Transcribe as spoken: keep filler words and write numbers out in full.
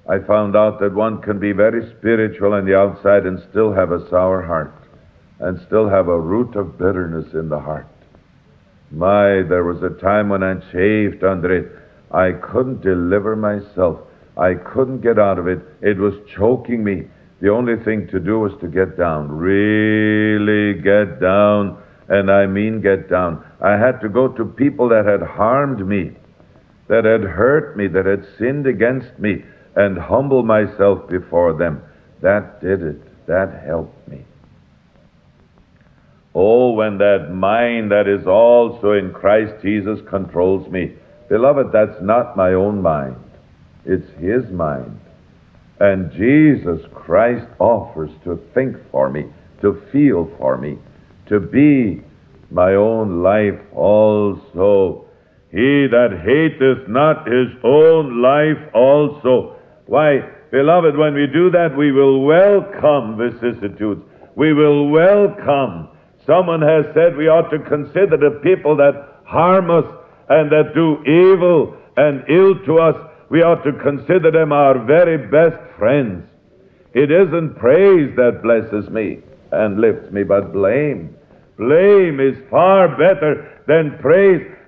I found out that one can be very spiritual on the outside and still have a sour heart, and still have a root of bitterness in the heart. My, there was a time when I chafed under it. I couldn't deliver myself. I couldn't get out of it. It was choking me. The only thing to do was to get down. Really get down. And I mean get down. I had to go to people that had harmed me, that had hurt me, that had sinned against me, and humble myself before them. That did it. That helped me. Oh, when that mind that is also in Christ Jesus controls me. Beloved, that's not my own mind. It's His mind. And Jesus Christ offers to think for me, to feel for me, to be my own life also. He that hateth not his own life also. Why, beloved, when we do that, we will welcome vicissitudes. We will welcome. Someone has said we ought to consider the people that harm us and that do evil and ill to us. We ought to consider them our very best friends. It isn't praise that blesses me and lifts me, but blame. Blame is far better than praise.